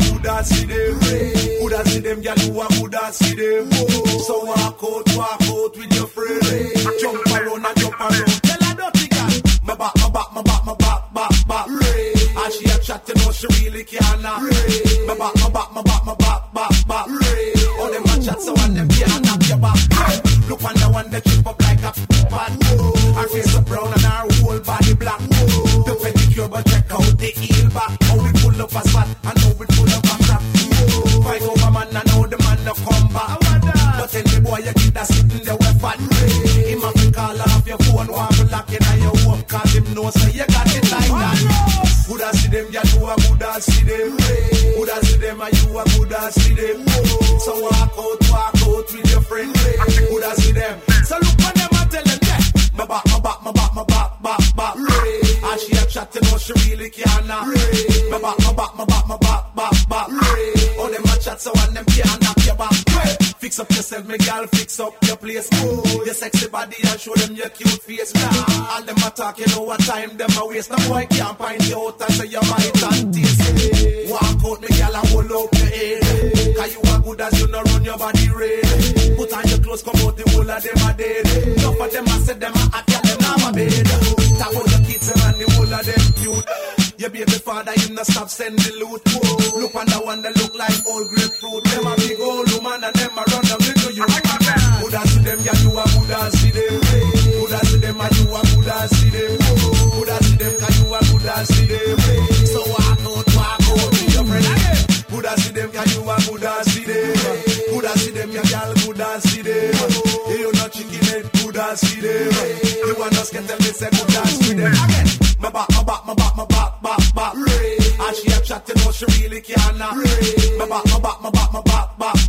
Buddha see them. Buddha see them, girl, you a Buddha see them. So walk out with your friend. Jump around and jump around. Tell her dirty girl, my back. And she a chat, you know she really can't. My back. All them a chat, so and them can't knock your back. Look on the one that chip up like a pad. Her face up brown and her whole body black. The pedicure, but check out the heel back. How we pull up a spot and how we pull up a trap. Fight over man and how the man no come back. But tell the boy you keep that sitting there with fat. Him have to call off your phone, want to lock in on your home. Cause him know so you got it like that. Buddha see them, yeah, you a Buddha see them. Buddha see them, and you a Buddha see them. So walk out with your friend. Buddha see them. So look on them and tell them, yeah, my back. And she a chat, you know she really can't. My back. All them a chat, so and them can't knock your back. Fix up yourself, my girl, fix up your place. Your sexy body and show them your cute face. All them a talk, you know what time them a waste. No boy can't find you out and say you might and taste. Walk out, my girl, and hold up your head. Cause you are good as you know run your body red. Put on your clothes, come out, the whole of them a dead. Enough of them a say them a act, girl, them have a bed. Talk about your kids and the whole of them cute. Your baby father, him not stop send the loot. Look on the one that look like old grapefruit. Them a big old woman and them a run them into you. Buddha see them, yeah, you a Buddha see them. Buddha see them, and you a Buddha see them. Buddha see them, cause you a Buddha see them. So walk out with your friend again. Buddha see them, cause you a Buddha see them. Buddha see them, yeah, girl, Buddha see them. You not chicken head, Buddha see them. You want us get them, they say Buddha see them again. My back. And she a chat, you know she really can't. My back.